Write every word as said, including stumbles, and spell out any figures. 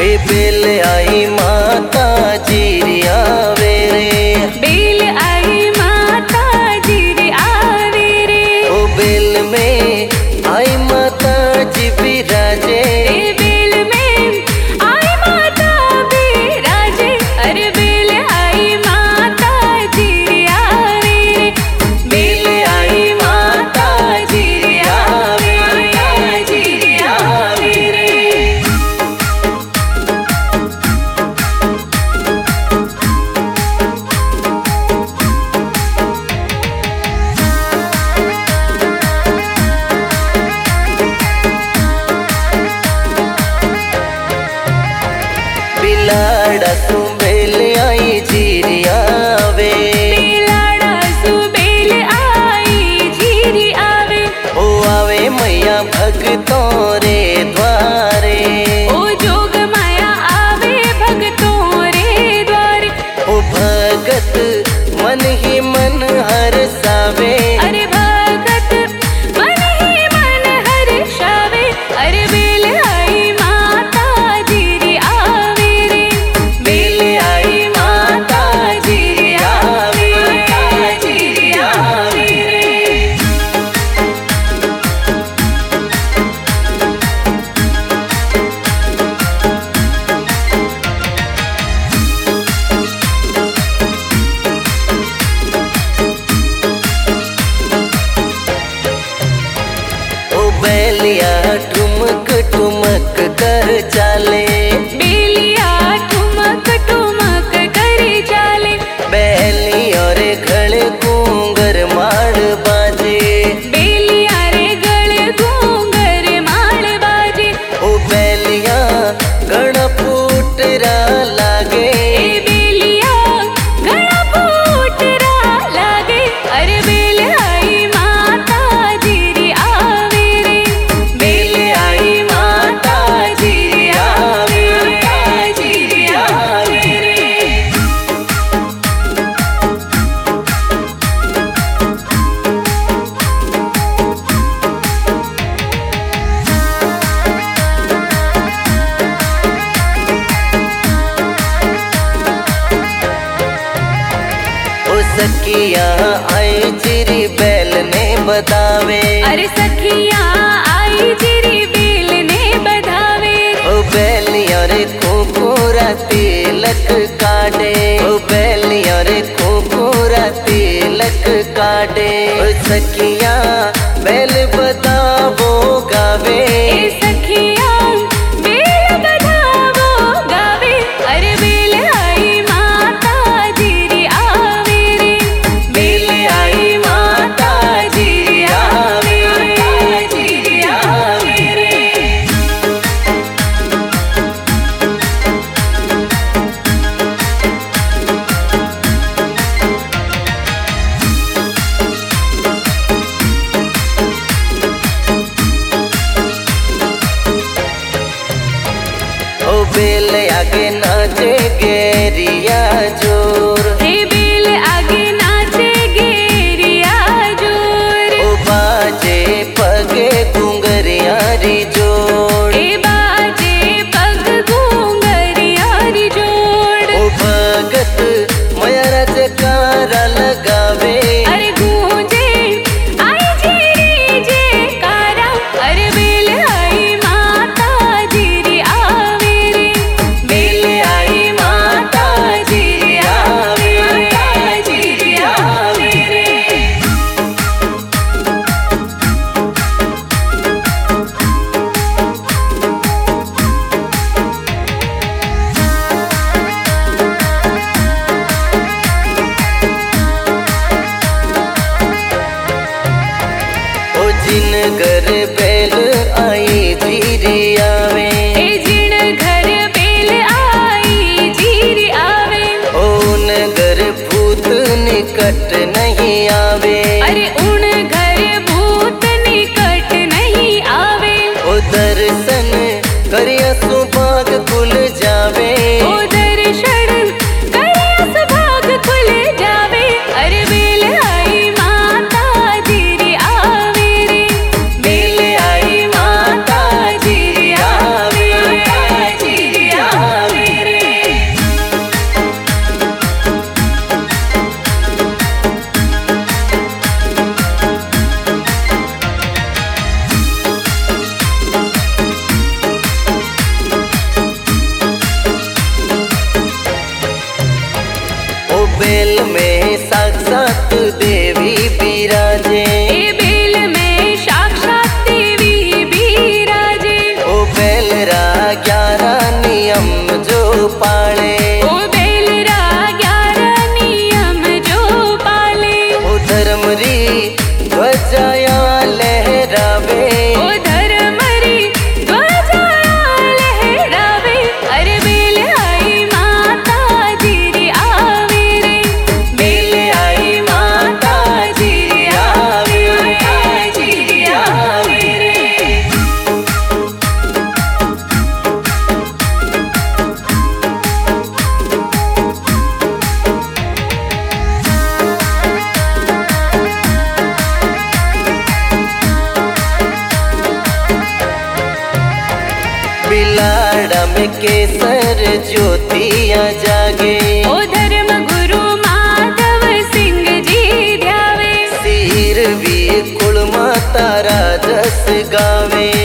ए बेल आई माता जीरी आवे रे, बेल आई माता जीरी आवे रे। ओ बेल में आई माता जी बिराजे, ए बेल में आई माता बिराजे। अरे बेल आई माता जीरी आवे रे, बेल आई माता जीरी आवे रे, जीरी आवे रे। बिलाड़ा सु बेल आई जीरी आवे, बिलाड़ा सु बेल आई जीरी आवे। ओ आवे मैया भक्तों रे द्वारे, ओ जोग माया आवे भक्तों रे द्वारे। ओ भगत मन ही मन हरसावे, अरे भगत मन ही मन हर्षावे। अरे बेल आई माता जीरी आवे रे, बेल आई माता जीरी आवे रे, जीरी आवे रे। ओ बैलिया ठुमक ठुमक कर चाले, बेलिया ठुमक ठुमक करे चाले। बैली और घड़ घूंगर माड़ बाजे, बेलिया रे गल घूंगर माल बाजे। ओ बैलिया गण फूटरा लागे, ए बेलिया गड़ा फूटरा लागे। अरे बेल आई माता जीरी आवे रे, बेल आई माता जीरी आवे रे, जीरी आवे रे। ओ सखिया आई जीरी बैल ने बतावे, अरे सखिया आई जीरी बेल ने बधावे। ओ बैलिया रे खोखोरा तिलक काटे, ओ बैलिया रे खोखोरा तिलक काटे। ओ सखिया बैल बतावो गावे, ए सखिया बेल बधावो गावे। अरे बेल आई माता जीरी आवे रे, बेल आई माता जीरी आवे रे, जीरी आवे रे। ओ बेल आगे नाचे गेरिया जोर, हे बेल आगे नाचे गेरिया जोर। ओ बाजे पगे घुंगरिया री जोड़, ए बाजे पग घूंगरिया री जोड़। ओ भगत मया जयकारा लगावे, अरे गूंजे आई जीरी जयकारा। अरे बेल आई माता जीरी आवे रे, बेल आई माता जीरी आवे रे, जीरी आवे रे। ओ जिन घर बैल आई जीरी आवे, ए जिण घर बेल आई जीरी आवे। ओ उन घर भूत निकट नहीं आवे, अरे उन घर भूत निकट नहीं आवे। ओ दर्शन करिया सुभाग खुल जावे, ओ दर्शन करिया सुभाग खुल जावे। अरे बेल आई माता जीरी आवे रे, बेल आई माता जीरी आवे रे, जीरी आवे। छाया में केसर ज्योतिया जागे। ओ धर्म गुरु माधव सिंह जी ध्यावे। सिर भी कुल माता राजस गावे।